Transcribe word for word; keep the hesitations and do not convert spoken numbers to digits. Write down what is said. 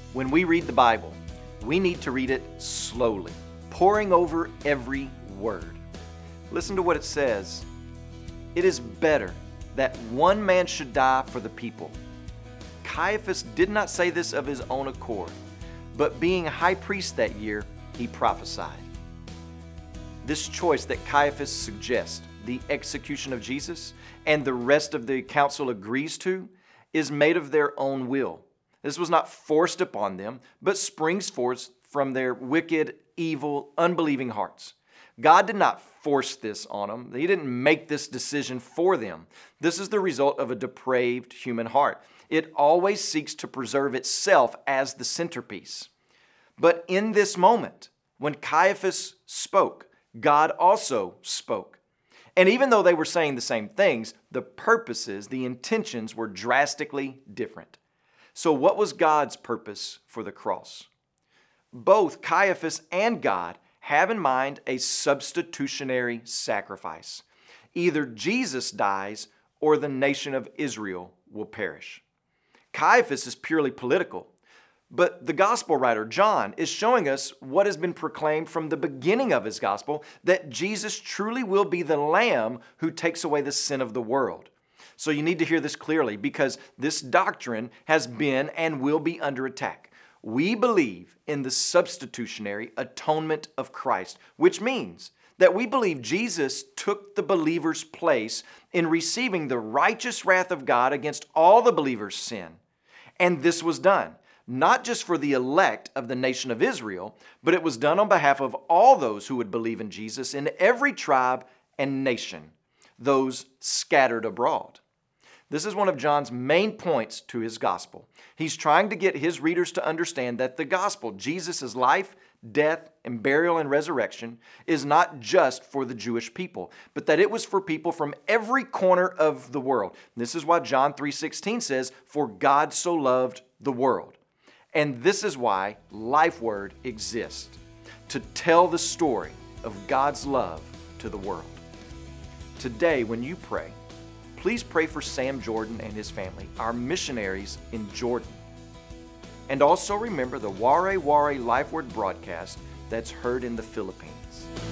When we read the Bible, we need to read it slowly, poring over every word. Listen to what it says. It is better that one man should die for the people. Caiaphas did not say this of his own accord, but being high priest that year, he prophesied. This choice that Caiaphas suggests, the execution of Jesus, and the rest of the council agrees to, is made of their own will. This was not forced upon them, but springs forth from their wicked, evil, unbelieving hearts. God did not force this on them. He didn't make this decision for them. This is the result of a depraved human heart. It always seeks to preserve itself as the centerpiece. But in this moment, when Caiaphas spoke, God also spoke. And even though they were saying the same things, the purposes, the intentions were drastically different. So what was God's purpose for the cross? Both Caiaphas and God have in mind a substitutionary sacrifice. Either Jesus dies or the nation of Israel will perish. Caiaphas is purely political, but the gospel writer John is showing us what has been proclaimed from the beginning of his gospel, that Jesus truly will be the Lamb who takes away the sin of the world. So you need to hear this clearly, because this doctrine has been and will be under attack. We believe in the substitutionary atonement of Christ, which means that we believe Jesus took the believer's place in receiving the righteous wrath of God against all the believers' sin. And this was done not just for the elect of the nation of Israel, but it was done on behalf of all those who would believe in Jesus in every tribe and nation, those scattered abroad. This is one of John's main points to his gospel. He's trying to get his readers to understand that the gospel, Jesus' life, death, and burial and resurrection, is not just for the Jewish people, but that it was for people from every corner of the world. This is why John three sixteen says, "For God so loved the world." And this is why Life Word exists, to tell the story of God's love to the world. Today, when you pray, please pray for Sam Jordan and his family, our missionaries in Jordan. And also remember the Ware Ware Life Word broadcast that's heard in the Philippines.